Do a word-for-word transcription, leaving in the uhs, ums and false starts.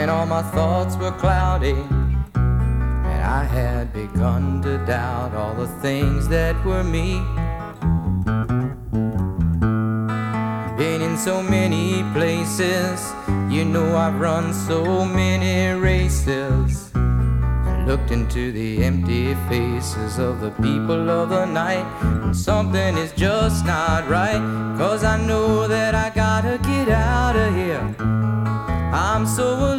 and all my thoughts were cloudy, and I had begun to doubt all the things that were me. Been in so many places, you know I've run so many races, and looked into the empty faces of the people of the night, and something is just not right, 'cause I know that I gotta get out of here. I'm so alone.